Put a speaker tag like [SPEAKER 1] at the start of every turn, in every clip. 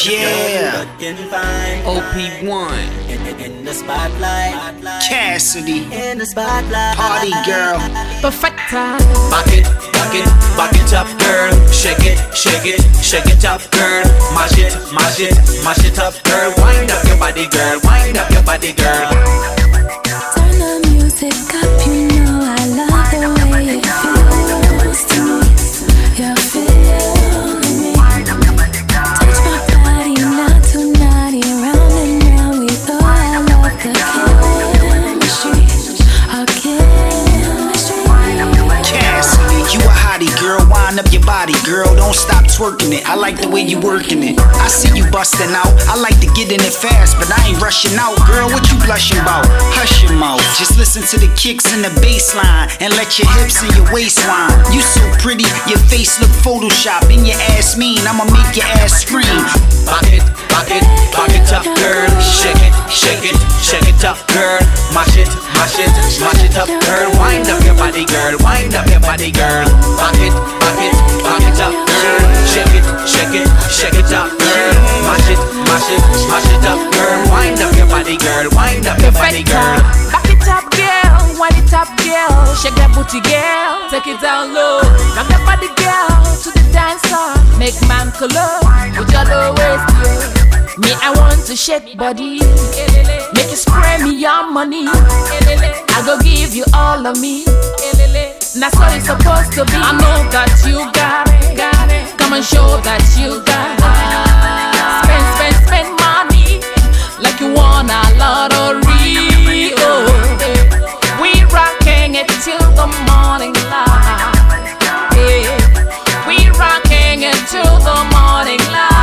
[SPEAKER 1] Yeah.
[SPEAKER 2] OP1
[SPEAKER 3] in the spotlight.
[SPEAKER 1] Cassidy,
[SPEAKER 3] In the spotlight.
[SPEAKER 1] party girl.
[SPEAKER 4] Perfecta.
[SPEAKER 5] Back it up, girl. Shake it up, girl. Mash it up, girl. Wind up your body, girl. Wind up your body, girl.
[SPEAKER 6] Turn the music up, you know I love the way it feels to me. You feel me. Touch my body, not too naughty. Round and round, we thought I love the chemistry. Our chemistry.
[SPEAKER 1] Cassidy, you a hottie girl. Wind up your body, girl. Don't stop twerking it. I like the way you working it. I see you busting out. I like to get in it fast, but I ain't rushing out. Girl, what you blushing about? Hush your mouth. Just listen to the kicks and the bass line, and let your hips and your waist whine. You so pretty, your face look Photoshop, and your ass mean. I'ma make your ass scream.
[SPEAKER 5] Back it up, girl. Shake it up, girl. Mash it up, girl. Wind up your body, girl. Wind up your body, girl. Back it up, girl. Shake it up, girl. Mash it up, girl. Wind up your body, girl. Wind up your body, girl.
[SPEAKER 4] Back it up, girl. Wind it up, girl. Shake that booty, girl. Take it down low. Knock that body, girl, to the dancer. Make man color with your low waist, girl. Me, I want to shake body. Make you spray me your money. I go give you all of me. That's what it's supposed to be. I know that you got it. Come and show that you got it. Spend money like you won a lottery. Oh, we rocking it till the morning light. Yeah. We rocking it till the morning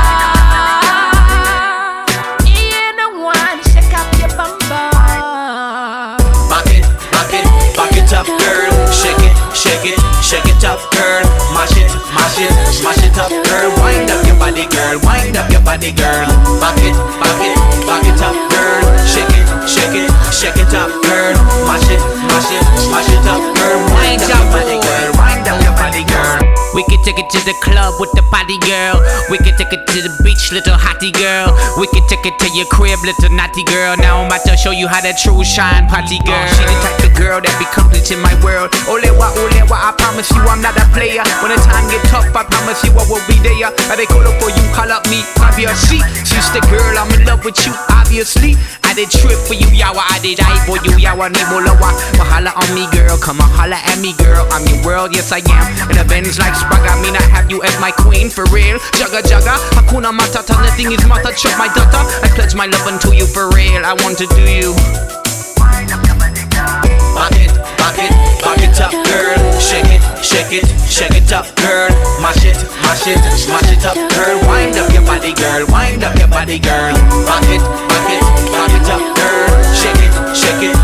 [SPEAKER 4] light. You know what? Shake up your bum bum.
[SPEAKER 5] Back it up, girl. Shake it up, girl. Mash it up, girl. Wind up your body, girl. Wind up your body, girl. Back it up, girl. Shake it up, girl. Mash it up, girl. Wind up your body, girl. Wind up your body, girl.
[SPEAKER 2] We can take it to the club with the body girl. We can take it to the beach, little hottie girl. We can take it to your crib, little naughty girl. Now I'm about to show you how that true shine, party girl. She the type of girl that be complete in my world. Olewa, I promise you I'm not a player. When the time get tough, I promise you I will be there. Now they call up for you, call up me, obviously. She's the girl, I'm in love with you, obviously. I did trip for you, yawa, I did die for you, yawa, ni molawa. Mahala on me, girl, come on, holla at me, girl. I'm your world, yes I am. In events like Spraga, I mean I have you as my queen, for real. Jugga, Hakuna Matata, nothing is mata, chop my daughter. I pledge my love unto you, for real. I want to do you. Back it up, girl. Shake it up, girl. Mash it up, girl. Wind up your body, girl. Wind up your body, girl. Back it up, girl. Shake it